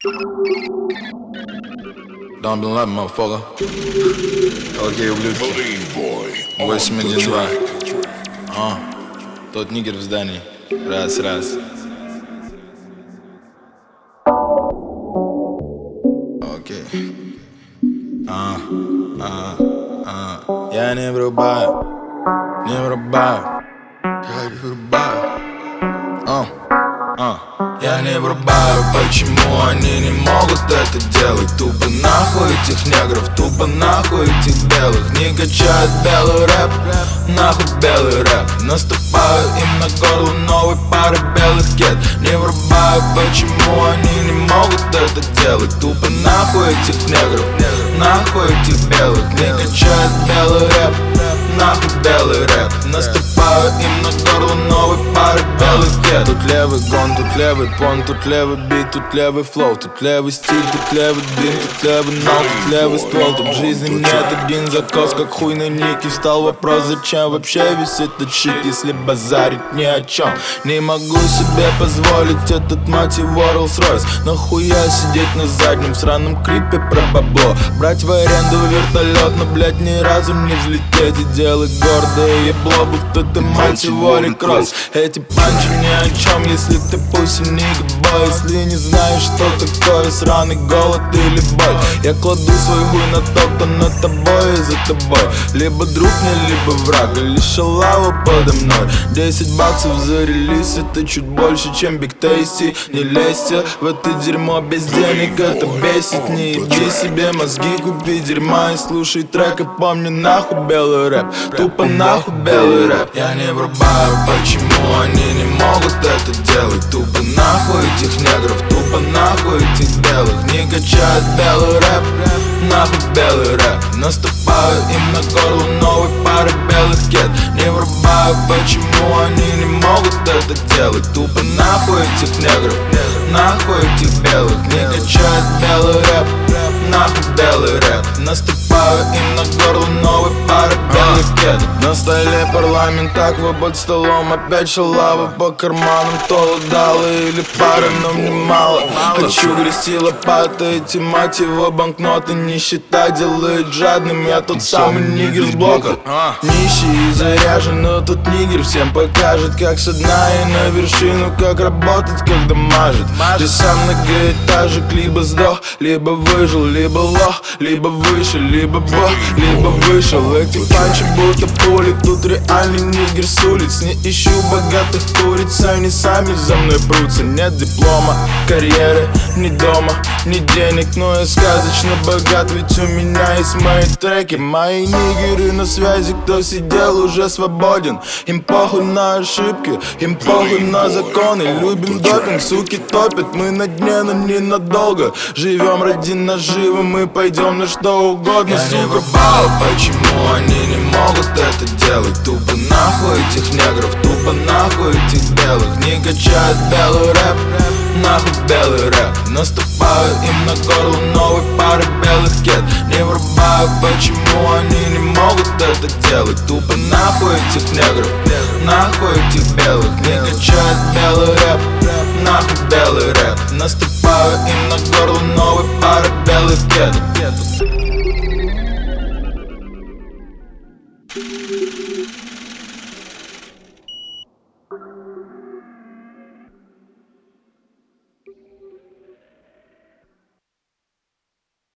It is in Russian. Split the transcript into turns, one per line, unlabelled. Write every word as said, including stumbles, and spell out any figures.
Don't be like motherfucker. Окей, ублюдки. восемь один два. А, тот нигер в здании. Раз, раз. Окей. А, а, а. Я не врубаю, не врубаю. Я не врубаю. А, а. Я не врубаю, почему они не могут это делать. Тупо нахуй этих негров, тупо нахуй этих белых. Не качают белый рэп, нахуй белый рэп. Наступаю им на горло новой пары белых кед. Не врубаю, почему они не могут это делать. Тупо нахуй этих негров, нахуй этих белых. Не качают белый рэп, нахуй белый рэп. Наступаю им на горло новой пары белых кед. Тут левый гон, тут левый пон, тут левый бит, тут левый флоу, тут левый стиль, тут левый дым, тут левый ног, тут левый ствол. Тут в жизни нет один закос, как хуй на нике. Встал вопрос, зачем вообще весь этот щит, если базарить ни о чем. Не могу себе позволить этот, мать его, Rolls-Royce. Нахуя сидеть на заднем сраном крипе про бабло, брать в аренду вертолет, но, блять, ни разу не взлететь и делать гордое ебло, будто ты, мать его, рекросс. Эти панчи ни о чем, если ты пусть нигга бой. Если не знаешь, что такое сраный голод или боль. Я кладу свой хуй на то, кто над тобой и за тобой. Либо друг мне, либо враг, или шалава подо мной. Десять баксов за релиз, это чуть больше, чем Big Tasty. Не лезьте в это дерьмо без денег, это бесит. Не иди себе мозги, купи дерьма и слушай трек. И помни, нахуй белый рэп, тупо нахуй белый рэп. Я не врубаю, почему они не могут это делать. Тупо нахуй этих негров, тупо нахуй этих белых. Не качают белый рэп, нахуй белый рэп. Наступаю им на горло новой пары белых кед. Не врубаю, почему они не могут это делать. Тупо нахуй этих негров, нахуй этих белых. Не качают белый рэп, нахуй белый рэп. Наступаю им на горло новой пары белых кед. На столе парламент, аква под столом, опять шалава по карманам. То дала или пары, но мне мало. Хочу грести лопатой, эти, мать его, банкноты. Нищета делает жадным, я тот самый нигер с блока. Нищий и заряжен, но тут нигер всем покажет, как со дна и на вершину, как работать, как дамажит. Здесь сам многоэтажек, либо сдох, либо выжил, либо лох, либо выше, либо бог, либо вышел. Эти панчи будто пули, тут реальный нигер с улиц. Не ищу богатых куриц, они сами за мной прутся. Нет диплома, карьеры, ни дома, ни денег, но я сказочно богат, ведь у меня есть мои треки. Мои нигеры на связи, кто сидел, уже свободен. Им похуй на ошибки, им похуй на законы. Любим допинг, суки топят, мы на дне, но ненадолго. Живем ради наживы, мы пойдем на что угодно. Я не врубаю, почему они не могут это делать. Тупо нахуй этих негров, тупо нахуй этих белых. Не качают белый рэп, нахуй белый рэп. Наступаю им на горло новой пары белых кед. Не врубаю, почему они не могут это делать. Тупо нахуй этих негров, нахуй этих белых. Не качают белый рэп, нахуй белый рэп. Наступаю им на горло новой пары белых кед.